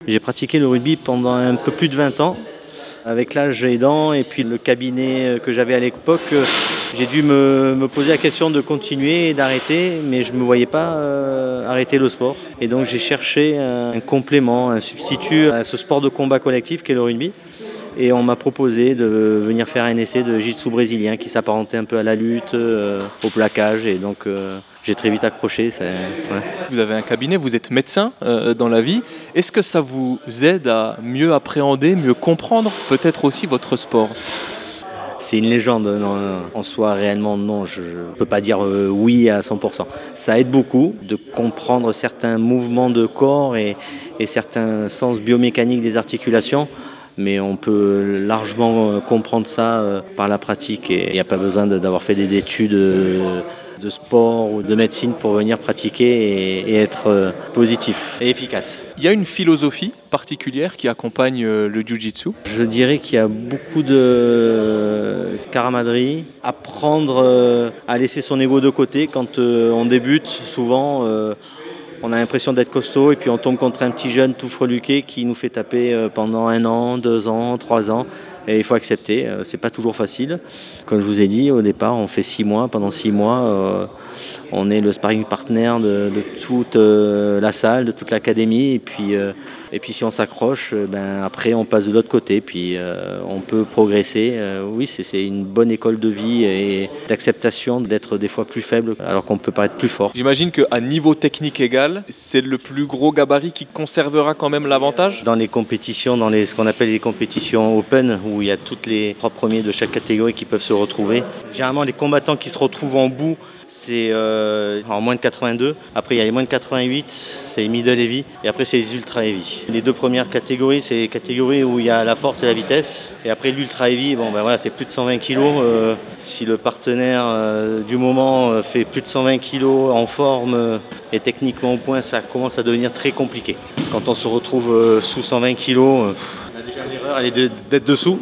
J'ai pratiqué le rugby pendant un peu plus de 20 ans. Avec l'âge aidant et puis le cabinet que j'avais à l'époque, j'ai dû me poser la question de continuer et d'arrêter, mais je ne me voyais pas arrêter le sport. Et donc j'ai cherché un complément, un substitut à ce sport de combat collectif qu'est le rugby. Et on m'a proposé de venir faire un essai de jiu-jitsu brésilien qui s'apparentait un peu à la lutte, au plaquage. Et donc j'ai très vite accroché. Ouais. Vous avez un cabinet, vous êtes médecin dans la vie. Est-ce que ça vous aide à mieux appréhender, mieux comprendre peut-être aussi votre sport ? C'est une légende, non, en soi réellement non, je ne peux pas dire oui à 100%. Ça aide beaucoup de comprendre certains mouvements de corps et certains sens biomécaniques des articulations. Mais on peut largement comprendre ça par la pratique et il n'y a pas besoin d'avoir fait des études de sport ou de médecine pour venir pratiquer et être positif et efficace. Il y a une philosophie particulière qui accompagne le jiu-jitsu ? Je dirais qu'il y a beaucoup de camaraderie, apprendre à laisser son ego de côté quand on débute. Souvent, on a l'impression d'être costaud et puis on tombe contre un petit jeune tout freluqué qui nous fait taper pendant 1 an, 2 ans, 3 ans. Et il faut accepter, c'est pas toujours facile. Comme je vous ai dit, au départ, on fait 6 mois. Pendant 6 mois, on est le sparring partner de toute la salle, de toute l'académie. Et puis si on s'accroche, après on passe de l'autre côté. Puis on peut progresser. Oui, c'est une bonne école de vie et d'acceptation d'être des fois plus faible alors qu'on peut paraître plus fort. J'imagine qu'à niveau technique égal, c'est le plus gros gabarit qui conservera quand même l'avantage ? Dans les compétitions, dans ce qu'on appelle les compétitions open, où il y a toutes les 3 premiers de chaque catégorie qui peuvent se retrouver. Généralement, les combattants qui se retrouvent en bout, c'est en moins de 82. Après, il y a les moins de 88, c'est les middle heavy. Et après, c'est les ultra heavy. Les 2 premières catégories, c'est les catégories où il y a la force et la vitesse. Et après, l'ultra heavy, c'est plus de 120 kg. Si le partenaire du moment fait plus de 120 kg en forme et techniquement au point, ça commence à devenir très compliqué. Quand on se retrouve sous 120 kg, déjà l'erreur elle est d'être dessous.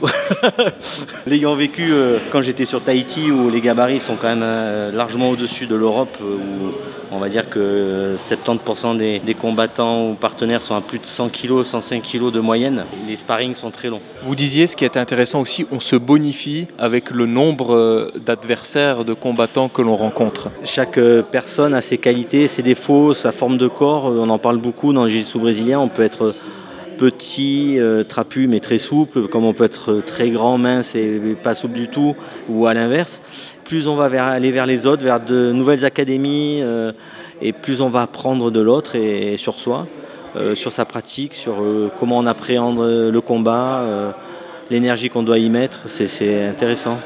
L'ayant vécu quand j'étais sur Tahiti où les gabarits sont quand même largement au-dessus de l'Europe où on va dire que 70% des combattants ou partenaires sont à plus de 100 kg, 105 kg de moyenne. Les sparrings sont très longs. Vous disiez, ce qui est intéressant aussi, on se bonifie avec le nombre d'adversaires, de combattants que l'on rencontre. Chaque personne a ses qualités, ses défauts, sa forme de corps. On en parle beaucoup dans le jiu-jitsu brésilien. On peut être petit, trapu mais très souple, comme on peut être très grand, mince et pas souple du tout, ou à l'inverse. Plus on va aller vers les autres, vers de nouvelles académies, et plus on va apprendre de l'autre et sur soi, sur sa pratique, sur comment on appréhende le combat, l'énergie qu'on doit y mettre, c'est intéressant.